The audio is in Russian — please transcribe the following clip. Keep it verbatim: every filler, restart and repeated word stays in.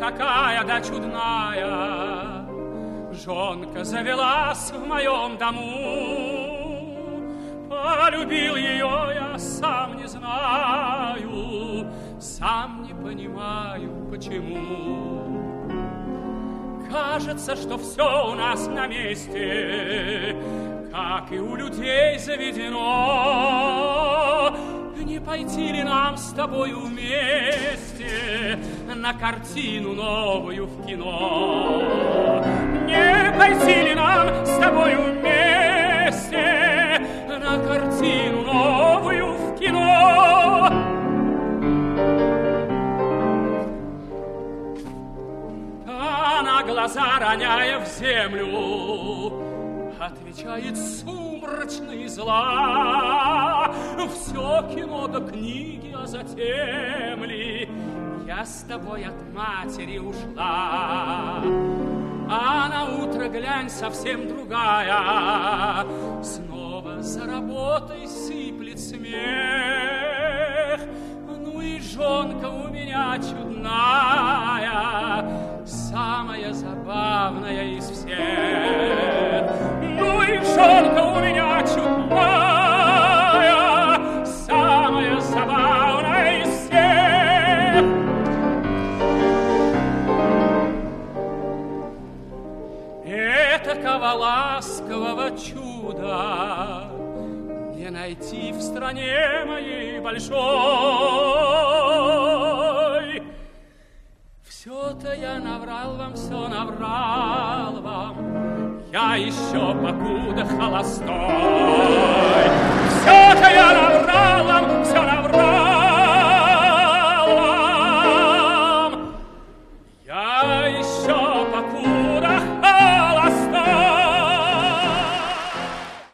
какая да чудная жонка завелась в моем дому. Полюбил ее я, сам не знаю, сам не понимаю, почему. Кажется, что все у нас на месте, как и у людей заведено. Не пойти ли нам с тобою вместе на картину новую в кино? Не пойти ли нам с тобою вместе на картину новую в кино? Она, глаза роняя в землю, отвечает сумрачно и зла: все кино до книги, а затем ли я с тобой от матери ушла? А на утро, глянь, совсем другая, снова за работой сыплет смех. Ну и жонка у меня чудная, самая забавная из всех. Ну и жонка у меня чудная, самая забавная из всех. Этакого ласкового чуда не найти в стране моей большой. Все-то я наврал вам, все наврал вам, я еще покуда холостой. Все-то я